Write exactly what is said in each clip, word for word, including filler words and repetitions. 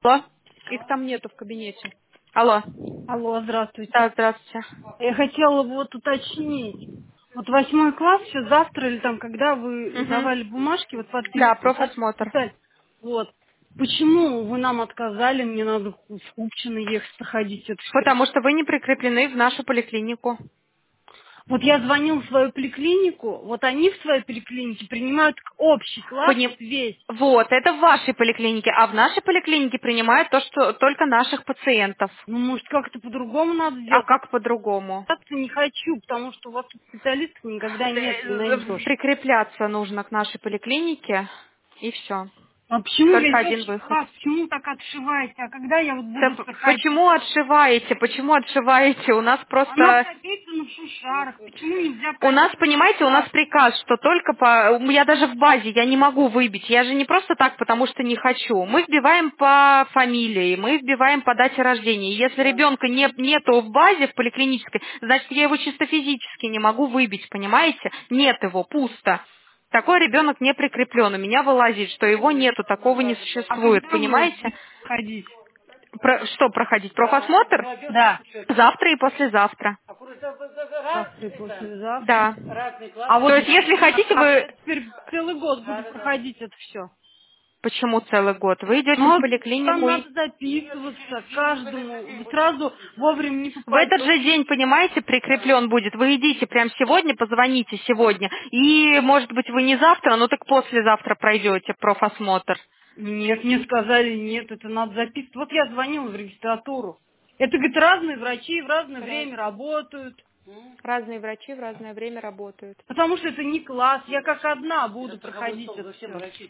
Алло? Их там нету в кабинете. Алло. Алло, здравствуйте. Да, здравствуйте. Я хотела бы вот уточнить. Вот восьмой класс, все завтра или там, когда вы Угу. давали бумажки, вот Да, подписывать, да, профосмотр. писать. Вот. Почему вы нам отказали? Мне надо в Купчино ехать, проходить это все. Потому что вы не прикреплены в нашу поликлинику. Вот я звонила в свою поликлинику, вот они в своей поликлинике принимают общий класс, Поним- вот весь. Вот, это в вашей поликлинике, а в нашей поликлинике принимают то, что только наших пациентов. Ну, может, как-то по-другому надо А сделать? как по-другому? Я не хочу, потому что у вас тут специалистов никогда нет, не Э, найдешь. Прикрепляться нужно к нашей поликлинике, и все. А почему Только весь один общий выход. класс? Почему так отшиваете? А когда я вот Да буду п- проходить? почему отшиваете? Почему отшиваете? У нас Оно просто прописано в шушарах. Почему нельзя У нас, прописать в понимаете, у нас шушарах? приказ, что только по... Я даже в базе, я не могу выбить. Я же не просто так, потому что не хочу. Мы вбиваем по фамилии, мы вбиваем по дате рождения. Если ребенка не, нету в базе, в поликлинической, значит, я его чисто физически не могу выбить, понимаете? Нет его, пусто. Такой ребенок не прикреплен. У меня вылазит, что его нету, такого не А существует, когда вы понимаете? будете ходить? Про- что проходить? Профосмотр? Да. Завтра и послезавтра. Завтра и послезавтра. Да. А То вот есть, если а, хотите, а вы... я теперь целый год буду проходить это все. Почему целый год? Вы идете в Ну, вот там поликлинику и надо записываться каждому. Сразу вовремя не в этот попадешь. же день, понимаете, прикреплен будет. Вы идите прямо сегодня, позвоните сегодня. И, может быть, вы не завтра, но так послезавтра пройдете профосмотр. Нет, мне сказали, нет, это надо записывать. Вот я звонила в регистратуру. Это, говорит, разные врачи в разное Раз- время работают. Разные врачи в разное время работают. Потому что это не класс. Я как одна буду проходить это все.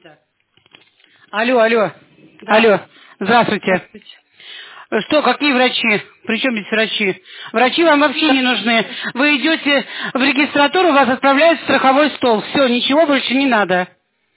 Алло, алло, Да. алло, здравствуйте. Здравствуйте. Что, какие врачи? Причем здесь врачи? Врачи вам вообще не нужны. Вы идете в регистратуру, вас отправляют в страховой стол. Все, ничего больше не надо.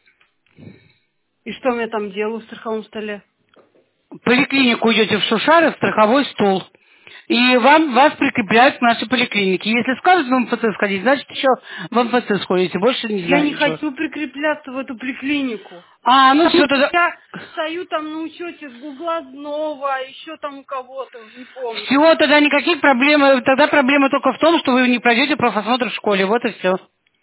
И что мне там делаю в страховом столе? В поликлинику идете в Шушары, в страховой стол. И вам, вас прикрепляют к нашей поликлинике. Если скажут в эм эф цэ сходить, значит еще в эм эф цэ сходите. Больше не Я знаю не ничего. хочу прикрепляться в эту поликлинику. А, ну Потому все что тогда. я стою там на учете с Гуглазнова, а еще там у кого-то, уже не помню. Всего тогда никаких проблем. Тогда проблема только в том, что вы не пройдете профосмотр в школе. Вот и все.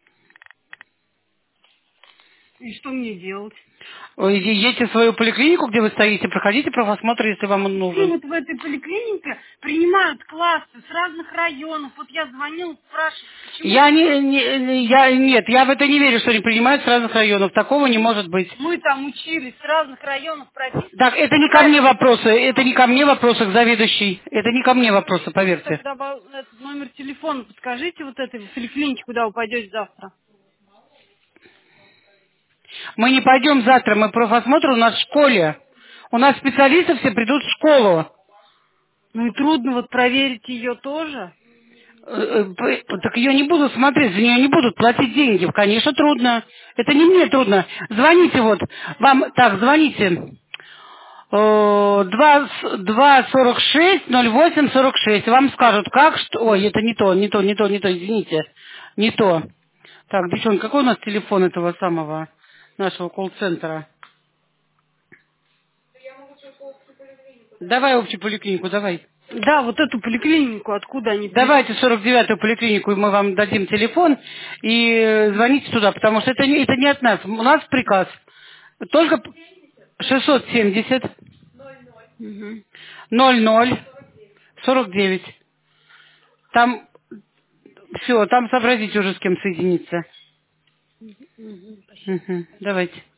И что мне делать? Ой, едете в свою поликлинику, где вы стоите, проходите профосмотр, если вам он Ну, нужен. вот в этой поликлинике принимают классы с разных районов. Вот я звонила, спрашивала, почему Я не, не- не- я, нет, я в это не верю, что они принимают с разных районов. Такого не может быть. мы там учились, с разных районов прописывали. Так, это не ко мне Правильно. вопросы, это не ко мне вопросы к заведующей. Это не ко мне вопросы, поверьте. Тогда ба- этот номер телефона подскажите вот этой поликлинике, куда вы пойдете завтра. Мы не пойдем завтра, мы профосмотр у нас в школе. У нас специалисты все придут в школу. Ну и трудно вот проверить ее тоже. Э, э, п- Так ее не будут смотреть, за нее не будут платить деньги. Конечно, трудно. Это не мне трудно. Звоните вот. Вам, так, звоните. Э, два с- два сорок шесть ноль восемь сорок шесть. Вам скажут, как, что... Ой, это не то, не то, не то, не то, извините. Не то. Так, девчонка, какой у нас телефон этого самого нашего колл-центра? Давай общую поликлинику, давай. Да, вот эту поликлинику, откуда они приезжают. Давайте сорок девятую поликлинику, и мы вам дадим телефон, и э, звоните туда, потому что это не, это не от нас. У нас приказ. Только шестьсот семьдесят Мгм. ноль ноль сорок девять. Там все, там сообразите уже с кем соединиться. Мгм, спасибо. Мгм. Давайте.